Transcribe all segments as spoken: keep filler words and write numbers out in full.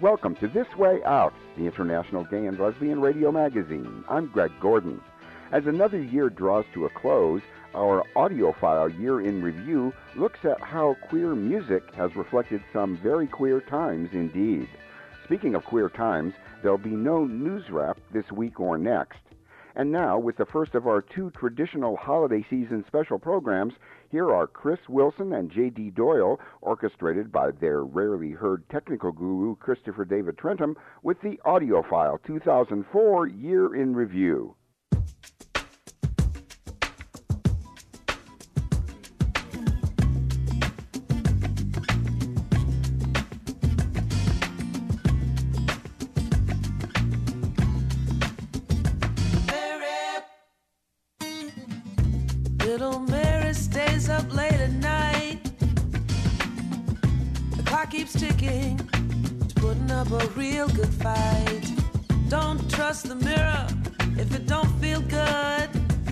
Welcome to This Way Out, the International Gay and Lesbian Radio Magazine. I'm Greg Gordon. As another year draws to a close, our audiophile Year in Review looks at how queer music has reflected some very queer times indeed. Speaking of queer times, there'll be no news wrap this week or next. And now, with the first of our two traditional holiday season special programs, here are Chris Wilson and J D Doyle, orchestrated by their rarely heard technical guru, Christopher David Trentham, with the Audiophile two thousand four Year in Review. Little Mary stays up late at night. The clock keeps ticking. She's putting up a real good fight. Don't trust the mirror if it don't feel good.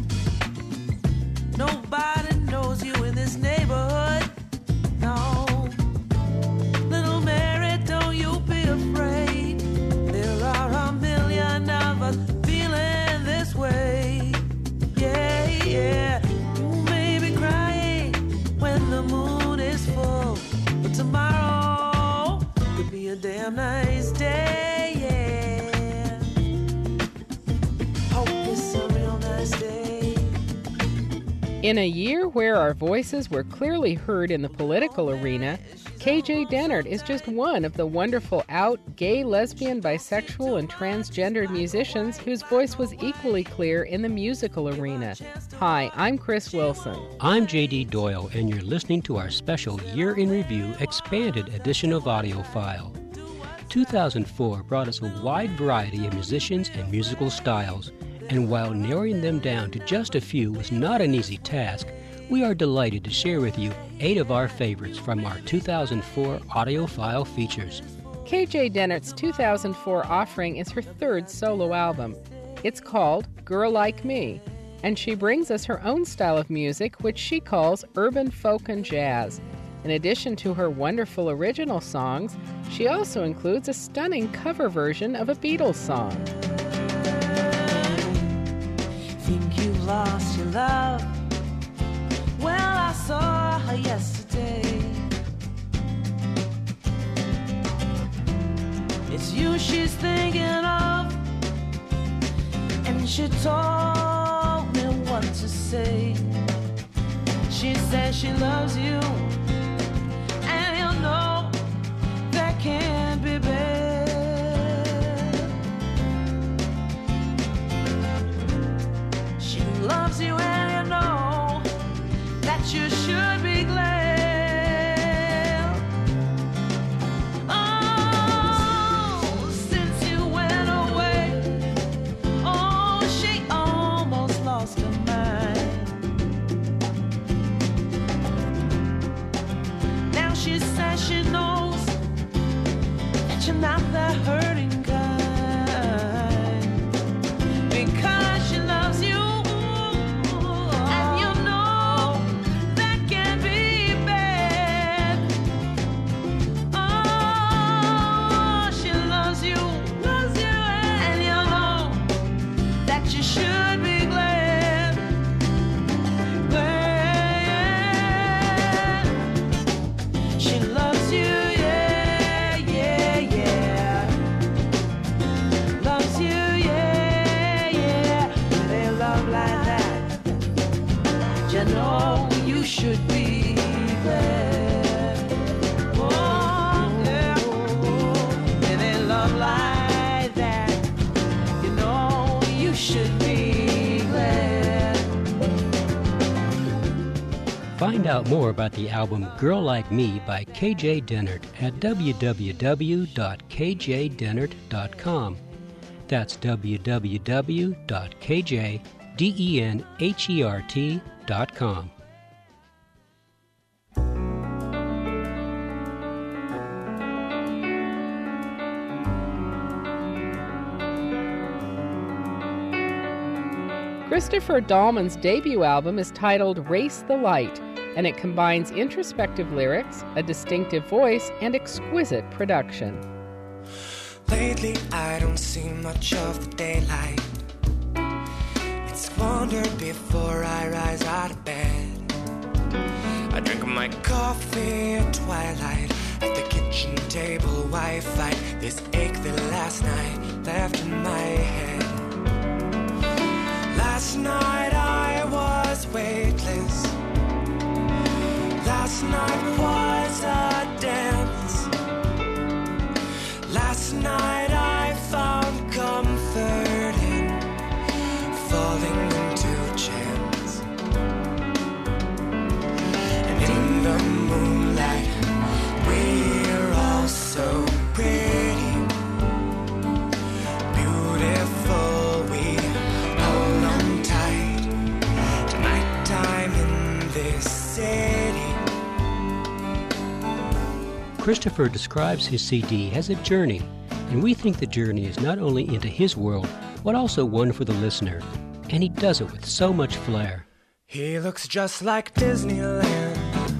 Nobody knows you in this neighborhood. No. Little Mary, don't you be afraid. There are a million of us feeling this way. Yeah, yeah. The moon is full, but tomorrow could be a damn nice day, yeah. Hope it's a real nice day. In a year where our voices were clearly heard in the political arena, K J Dennert is just one of the wonderful out gay, lesbian, bisexual, and transgendered musicians whose voice was equally clear in the musical arena. Hi, I'm Chris Wilson. I'm J D Doyle, and you're listening to our special Year in Review expanded edition of Audiophile. two thousand four brought us a wide variety of musicians and musical styles, and while narrowing them down to just a few was not an easy task, we are delighted to share with you eight of our favorites from our two thousand four Audiophile features. K J Dennert's two thousand four offering is her third solo album. It's called Girl Like Me, and she brings us her own style of music, which she calls urban folk and jazz. In addition to her wonderful original songs, she also includes a stunning cover version of a Beatles song. Think you've lost your love? Well, I saw her yesterday. It's you she's thinking of, and she told me what to say. She says she loves you, and you know that can't be bad. She loves you, and you know that you should be glad. Oh, since you went away, oh, she almost lost her mind. Now she says she knows that you're not the hurting kind, because she loves you. Should be glad. Oh, yeah. And in love like that, you know you should be glad. Find out more about the album Girl Like Me by K J Dennert at w w w dot k j dennert dot com. That's w w w dot k j dennert dot com. Christopher Dahlman's debut album is titled Race the Light, and it combines introspective lyrics, a distinctive voice, and exquisite production. Lately I don't see much of the daylight. It's squandered before I rise out of bed. I drink my coffee at twilight. At the kitchen table I fight this ache that last night left in my head. Last night I was weightless. Last night was a dance. Last night I found comfort in falling into chance. And in the moonlight we're all so pretty, beautiful, we hold on tight to nighttime in this city. Christopher describes his C D as a journey, and we think the journey is not only into his world, but also one for the listener. And he does it with so much flair. He looks just like Disneyland.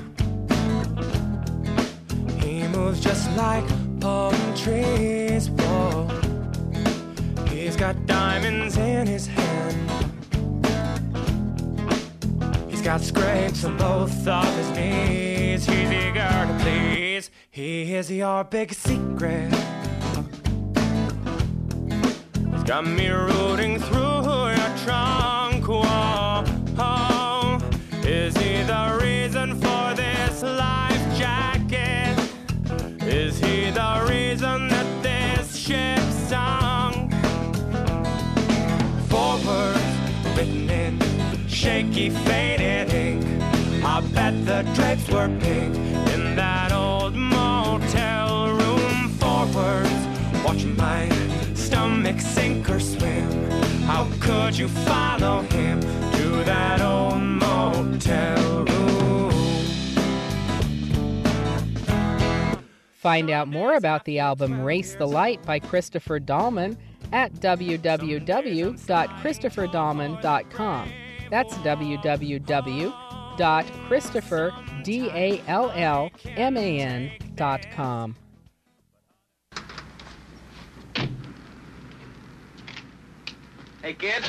He moves just like palm trees. Whoa. He's got diamonds in his hand. He's got scrapes on both of his knees. He's eager to please. He is your big secret. He's got me rooting through your trunk. Whoa, oh. Is he the reason for this life jacket? Is he the reason that this ship sunk? Forward, written in shaky faded ink. I bet the drapes were pink in that old motel room. Forwards, watch my stomach sink or swim. How could you follow him to that old motel room? Find out more about the album Race the Light by Christopher Dahlman at w w w dot christopher dahlman dot com. That's w w w dot christopher dahlman dot com. Hey, kid.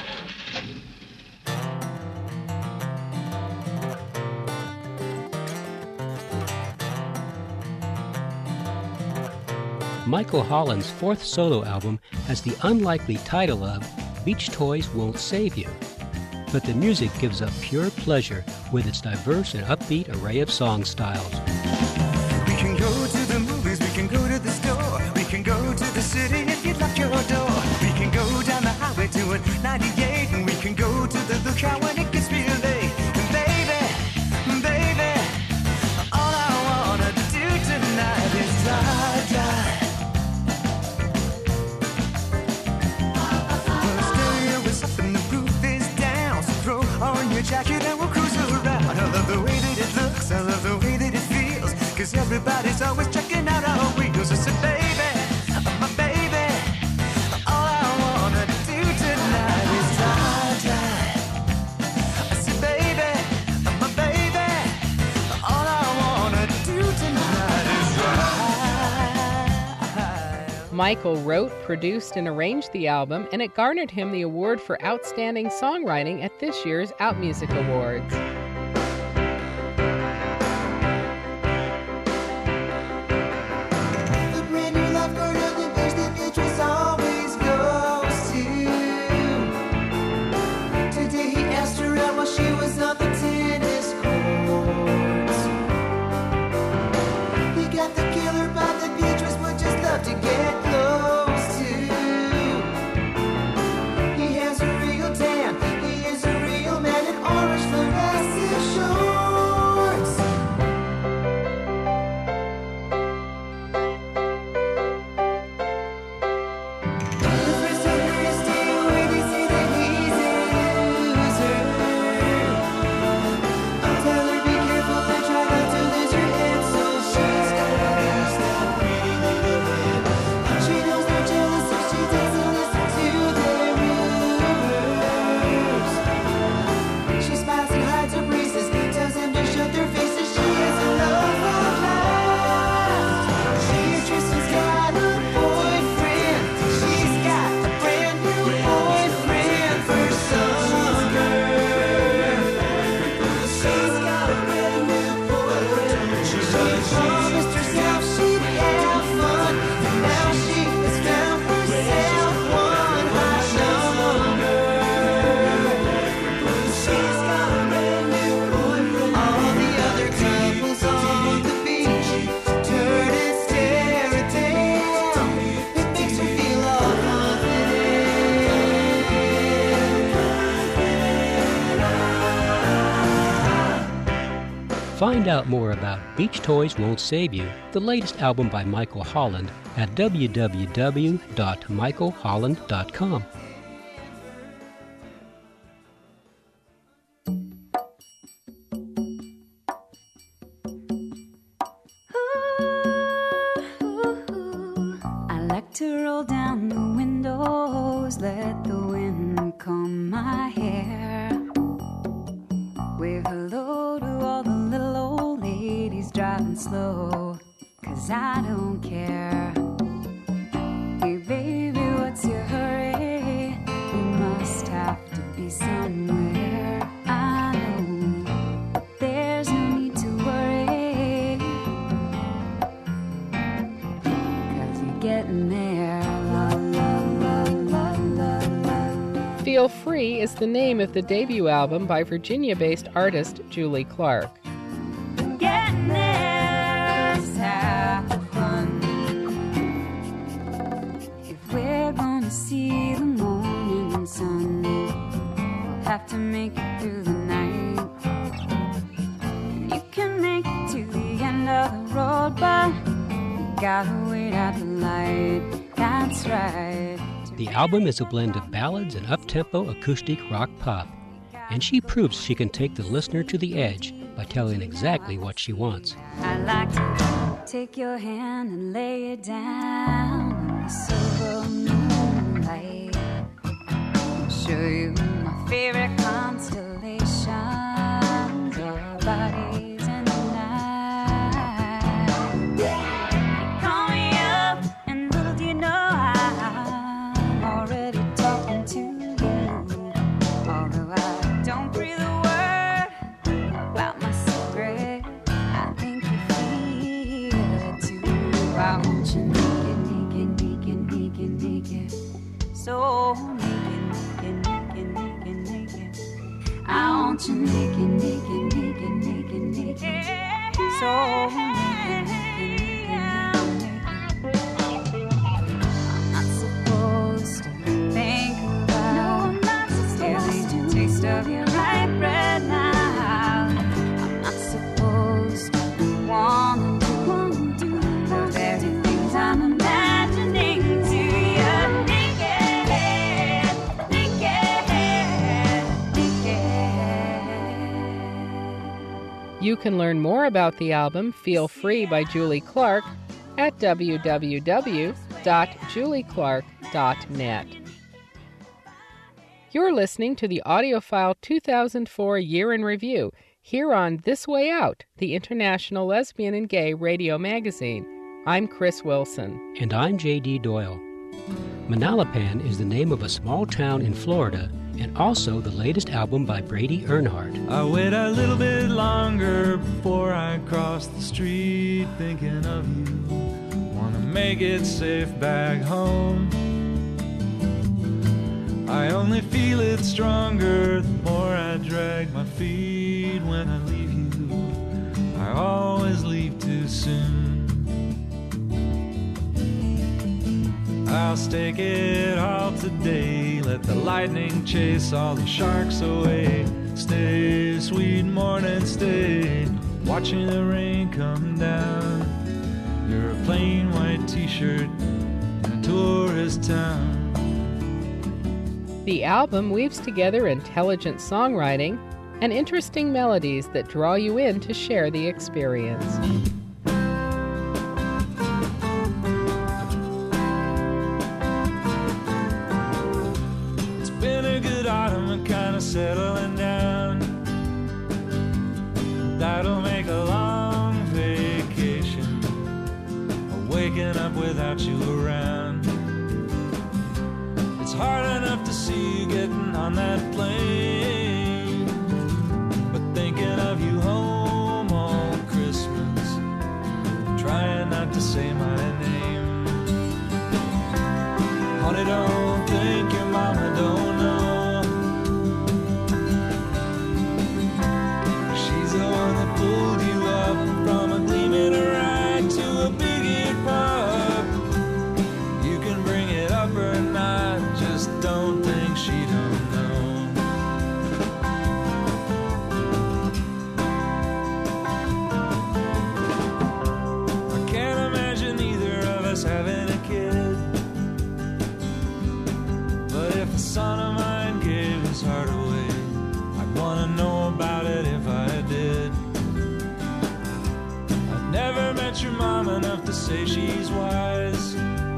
Michael Holland's fourth solo album has the unlikely title of Beach Toys Won't Save You. But the music gives up pure pleasure with its diverse and upbeat array of song styles. We can go to the movies, we can go to the store, we can go to the city if you lock your door. We can go down the highway to a ninety-eight, and we can go to the lookout when it gets real late. And baby, baby, all I wanna do tonight is die, die. The stereo is up and the roof is down, so throw on your jacket and we'll cruise around. I love the way that it looks, I love the way that it feels, 'cause everybody's always checking out our wheels. I said, baby, my baby, all I wanna do tonight is die, die. I said, baby, my baby, all I wanna do tonight is die. Michael wrote, produced, and arranged the album, and it garnered him the award for Outstanding Songwriting at this year's OutMusic Awards. He has a real tan, he is a real man, an orange fluorescent. Find out more about Beach Toys Won't Save You, the latest album by Michael Holland, at w w w dot michael holland dot com. I like to roll down the windows, let the wind comb my hair. Wave hello to all the little old ladies driving slow, 'cause I don't care. Hey baby, what's your hurry? You must have to be somewhere. I know, but there's no need to worry, 'cause you're getting there. La, la, la, la, la, la. Feel Free is the name of the debut album by Virginia-based artist Julie Clark. Getting there's half the fun. If we're gonna see the morning sun, we'll have to make it through the night. And you can make it to the end of the road, but you gotta wait out the light. That's right. The album is a blend of ballads and up-tempo acoustic rock pop, and she proves she can take the listener to the edge by telling exactly what she wants. I'd like to take your hand and lay it down in the silver moonlight. I'll show you my favorite constellations, our bodies in the night. Call me up and little do you know I'm already talking to you, although I don't breathe a word about my secret. I think you feel it too. I want you naked, naked, naked, naked, naked. So naked, naked, naked, naked, naked. I want you naked, naked, naked, naked, naked. So naked, naked, naked, naked. I'm not supposed to think about no, I'm not supposed to taste of your ripe red now. I'm not supposed to want to do, want to do the very things I'm imagining to you. Naked, naked, naked. You can learn more about the album Feel Free by Julie Clark at w w w dot julie clark dot net. You're listening to the AudioFile two thousand four Year in Review here on This Way Out, the International Lesbian and Gay Radio Magazine. I'm Chris Wilson. And I'm J D Doyle. Manalapan is the name of a small town in Florida and also the latest album by Brady Earnhardt. I wait a little bit longer before I cross the street, thinking of you. Wanna make it safe back home. I only feel it stronger the more I drag my feet. When I leave you, I always leave too soon. I'll stake it all today, let the lightning chase all the sharks away. Stay, sweet morning, stay, watching the rain come down. You're a plain white t-shirt in a tourist town. The album weaves together intelligent songwriting and interesting melodies that draw you in to share the experience. It's been a good autumn and kind of settling down. That'll make a long vacation, waking up without you around. It's hard enough to see you getting on that plane, but thinking of you home all Christmas, trying not to say my name. Honey, don't think your mama don't know. She's the one that pulled you up from a gleaming ride to a big pub. You can bring it up or not, just don't think she don't know. enough to say she's wise.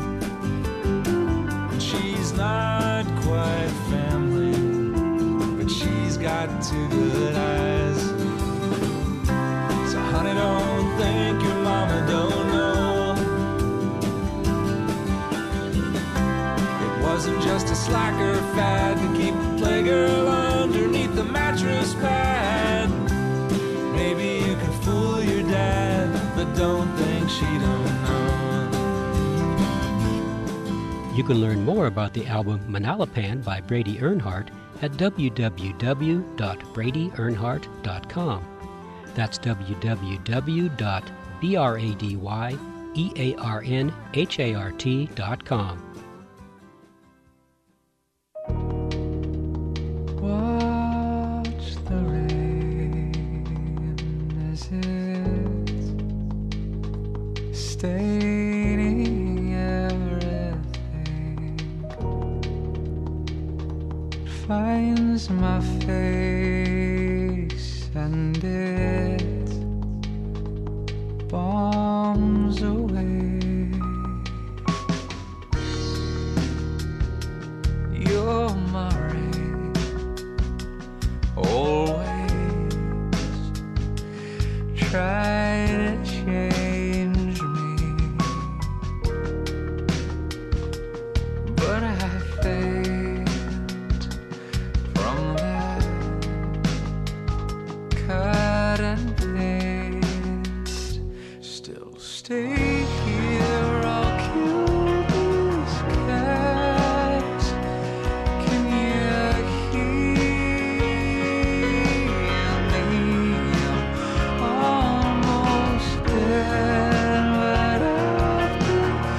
And she's not quite family, but she's got two good eyes. So honey, don't think your mama don't know. It wasn't just a slacker fad to keep the playgirl underneath the mattress pad. Maybe you can fool your dad, but don't think she don't know. You can learn more about the album Manalapan by Brady Earnhardt at w w w dot brady earnhardt dot com. That's w w w dot brady earnhardt dot com. Watch the rain as it's staining everything. It finds my face and it bombs away. You're my rain, always try to change me, but I failed from that cut and paste. Still stay here, I'll kill these cats. Can you hear me? I'm almost dead, but after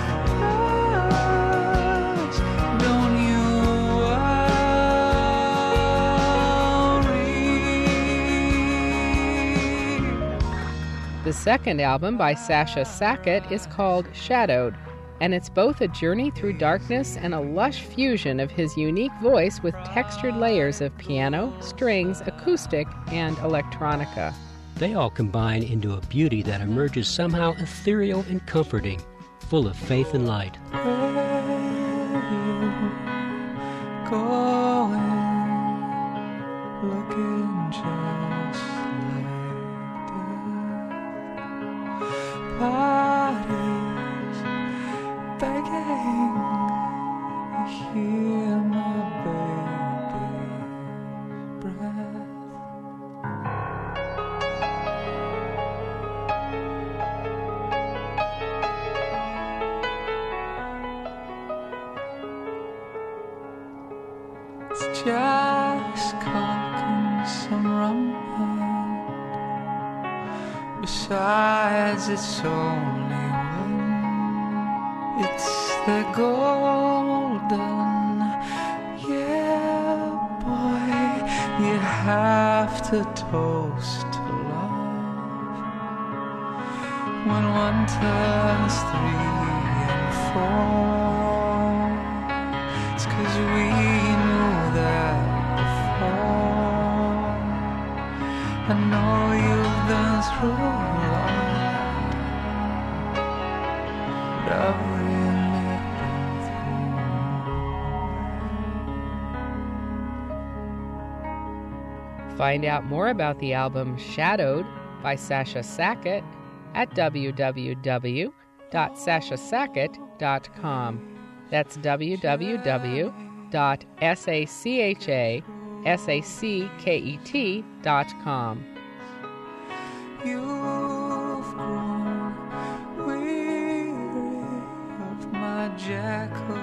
this, don't you worry. The second album by Sasha Sackett is called Shadowed, and it's both a journey through darkness and a lush fusion of his unique voice with textured layers of piano, strings, acoustic, and electronica. They all combine into a beauty that emerges somehow ethereal and comforting, full of faith and light. Going, looking just like death. Bodies begging, hear my baby's breath. It's just caulking some rum. Besides, it's only one. It's the golden. Yeah, boy, you have to toast to love. When one turns three and four, it's 'cause we knew that before. I know you've been through a lot, but I've really been through. Find out more about the album Shadowed by Sasha Sackett at w w w dot sasha sackett dot com. That's w w w dot sasha sackett dot com. You've grown weary of my jackal.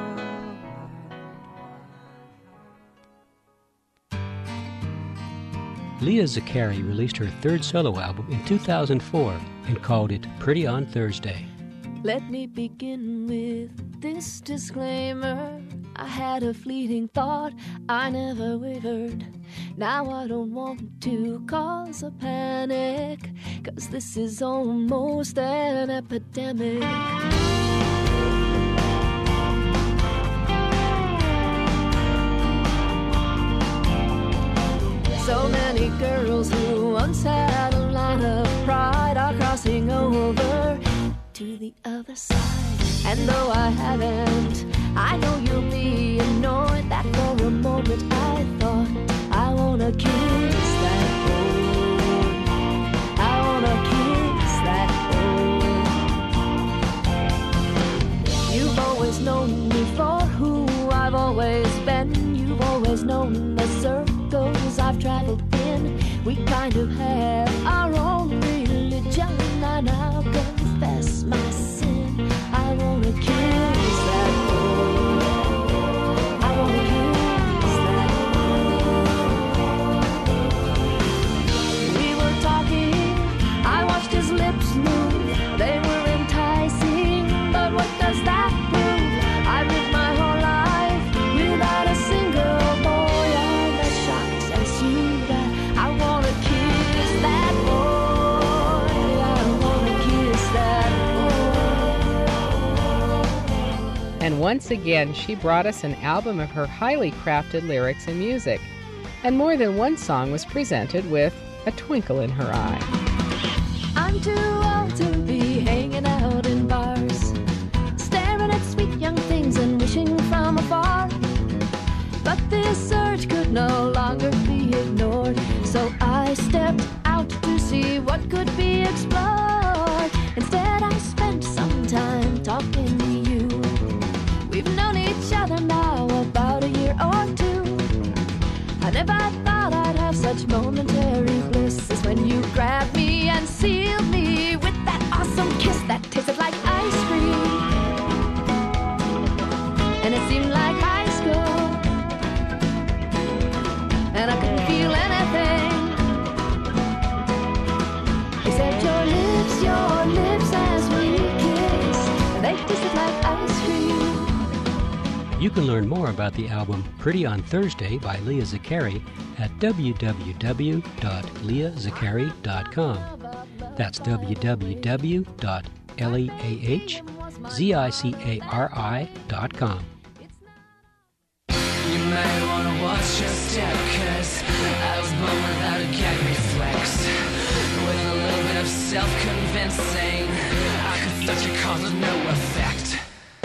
Leah Zakari released her third solo album in two thousand four and called it Pretty on Thursday. Let me begin with this disclaimer. I had a fleeting thought, I never wavered. Now I don't want to cause a panic, 'cause this is almost an epidemic. So many girls who once had a lot of pride are crossing over to the other side. And though I haven't, I know you'll be annoyed that for a moment I thought I wanna kiss that boy. I wanna kiss that boy. You've always known me for who I've always been. You've always known the circles I've traveled in. We kind of have our own religion. I now confess my sin. I wanna kiss that boy. I wanna kiss that boy. We were talking, I watched his lips move. They were enticing, but what does that prove? I've lived my whole life without a single boy. I'm as shocked as you that I wanna kiss that boy. I wanna kiss that boy. And once again, she brought us an album of her highly crafted lyrics and music. And more than one song was presented with a twinkle in her eye. I'm too old to be hanging out in bars, staring at sweet young things and wishing from afar. But this urge could no longer be ignored, so I stepped out to see what could be explored. Instead, I spent some time talking to you. We've known each other now about a year or two. I never thought I'd have such momentary bliss as when you grabbed me and sealed me with that awesome kiss that tasted like ice cream. And it seemed like high school, and I couldn't feel anything except your lips, your lips as we kissed. They tasted like ice cream. You can learn more about the album Pretty on Thursday by Leah Zakary at w w w dot leah zakary dot com. That's w w w dot leah zakary dot com. You may wanna watch your step, cause I was born without a gag reflex. With a little bit of self-convincing, I could start your cause with no effect.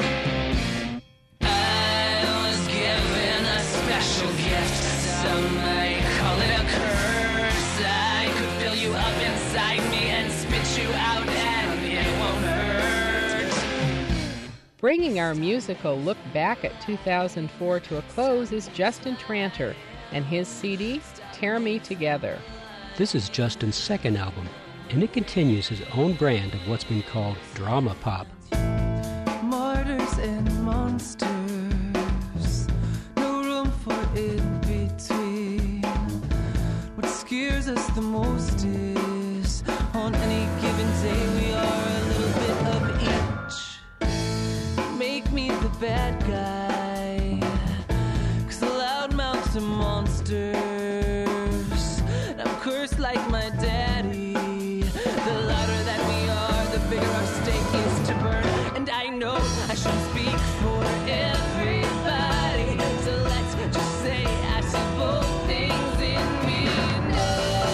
I was given a special gift, some may call it a curse. I could fill you up inside me and spit you out and it won't hurt. Bringing our musical look back at two thousand four to a close is Justin Tranter and his C D, Tear Me Together. This is Justin's second album, and it continues his own brand of what's been called drama pop. Martyrs and monsters, no room for in between. What scares us the most is on any given day we are a little bit of each. Make me the bad guy, cause the loudmouths are monsters. And I'm cursed like my daddy. The louder that we are, the bigger our stake is to burn. And I know I shouldn't speak for everybody, so let's just say I see both things in me. No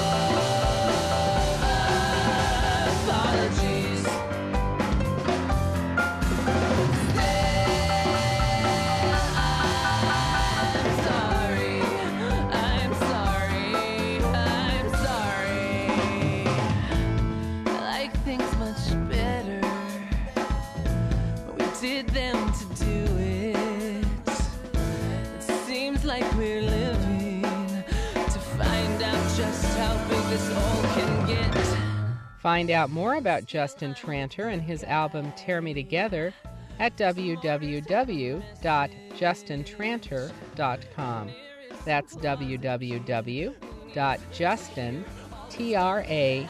apologies. I'm sorry, I'm sorry, I'm sorry. I like things much better, but we did them to do it. It seems like we're living to find out just how big this all can get. Find out more about Justin Tranter and his album Tear Me Together at w w w dot justin tranter dot com. That's w w w dot justin tranter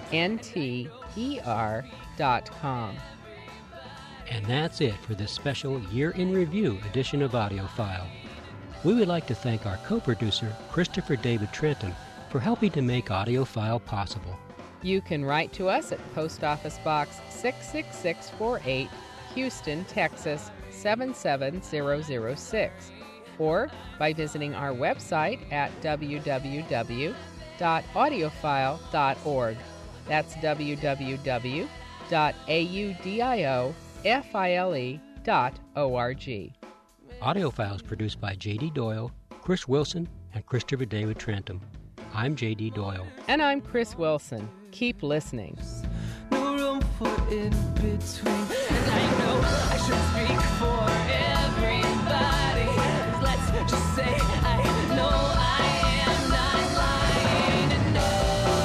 dot com. And that's it for this special Year in Review edition of Audiophile. We would like to thank our co-producer, Christopher David Trenton, for helping to make Audiophile possible. You can write to us at Post Office Box six six six four eight, Houston, Texas seven seven zero zero six, or by visiting our website at w w w dot audiophile dot org. That's w w w dot A U D I O F I L E dot O R G. Audiofiles produced by J D. Doyle, Chris Wilson, and Christopher David Trantham. I'm J D. Doyle. And I'm Chris Wilson. Keep listening. No room for in between. And I know I should speak for everybody. Let's just say I know I am not lying. And no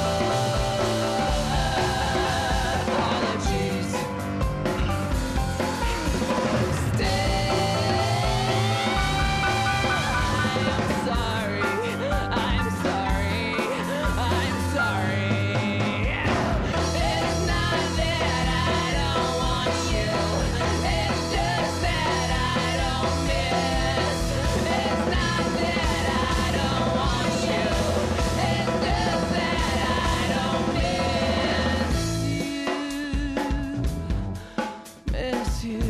apologies. Stay. I'm sorry. I'm sorry. I'm sorry. It's not that I don't want you. It's just that I don't miss. It's not that I don't want you. It's just that I don't miss you.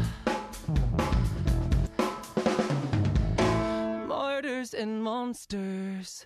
Miss you. Mortars and monsters.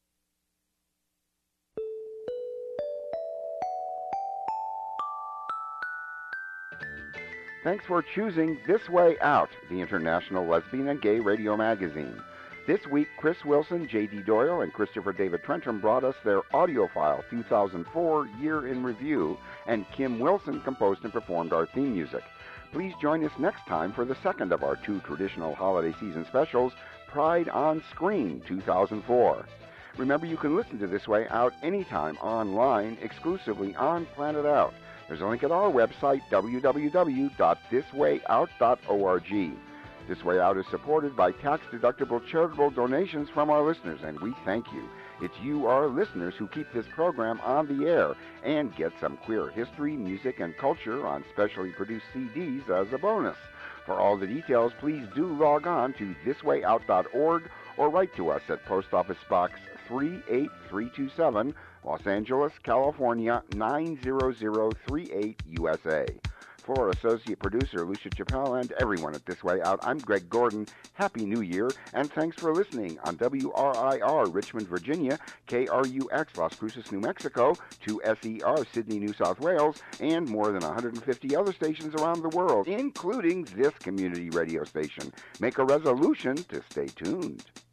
Thanks for choosing This Way Out, the international lesbian and gay radio magazine. This week, Chris Wilson, J D. Doyle, and Christopher David Trentham brought us their Audiophile two thousand four Year in Review, and Kim Wilson composed and performed our theme music. Please join us next time for the second of our two traditional holiday season specials, Pride on Screen two thousand four. Remember, you can listen to This Way Out anytime online, exclusively on Planet Out. There's a link at our website, w w w dot this way out dot org. This Way Out is supported by tax-deductible charitable donations from our listeners, and we thank you. It's you, our listeners, who keep this program on the air and get some queer history, music, and culture on specially produced C Ds as a bonus. For all the details, please do log on to this way out dot org or write to us at Post Office Box three eight three two seven, Los Angeles, California nine zero zero three eight, U S A. For Associate Producer Lucia Chappelle and everyone at This Way Out, I'm Greg Gordon. Happy New Year, and thanks for listening on W R I R Richmond, Virginia, K R U X Las Cruces, New Mexico, two S E R Sydney, New South Wales, and more than one hundred fifty other stations around the world, including this community radio station. Make a resolution to stay tuned.